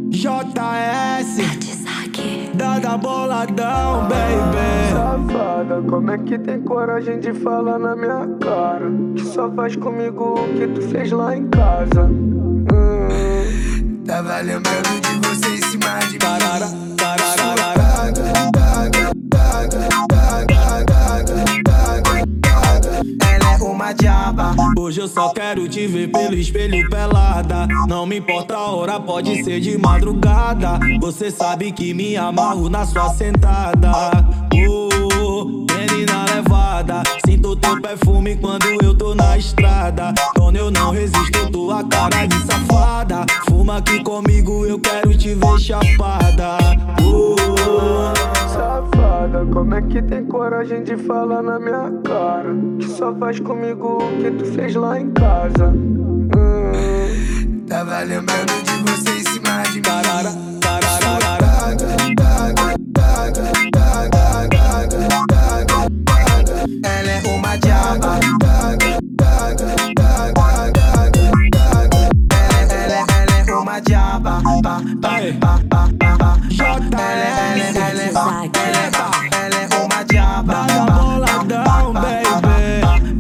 JS, Dada boladão, baby. Safada, como é que tem coragem de falar na minha cara? Que só faz comigo o que tu fez lá em casa. Tava lembrando de você em cima de mim. Ela é uma diaba. Hoje eu só quero te ver pelo espelho pelada. Não me importa a hora, pode ser de madrugada. Você sabe que me amarro na sua sentada. Menina levada, sinto teu perfume quando eu tô na estrada. Quando eu não resisto, tua cara de safada. Fuma aqui comigo, eu quero te ver chapada. Safada, como é que tem coragem de falar na minha cara? Que só faz comigo o que tu fez lá em casa. Tava lembrando de você em cima de mim. Ela é uma diaba. Ela é uma diaba. Ela é uma diaba. Dada boladão, baby.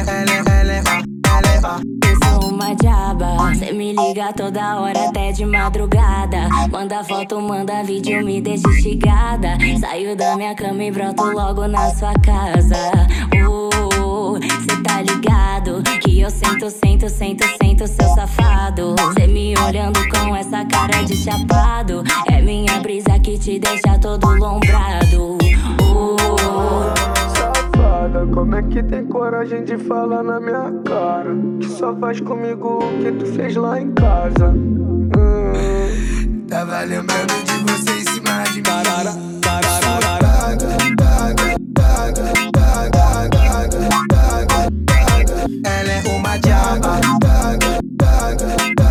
Eu sou uma diaba, cê me liga toda hora até de madrugada. Manda foto, manda vídeo, me deixa instigada. Saio da minha cama e broto logo na sua casa. Cê tá ligado que eu sento, seu safado. Cê me olhando com essa cara de chapado. É minha brisa que te deixa todo lombrado. Safada, como é que tem coragem de falar na minha cara? Que só faz comigo o que tu fez lá em casa. Tava lembrando de você em cima de mim. Ela é uma diaba.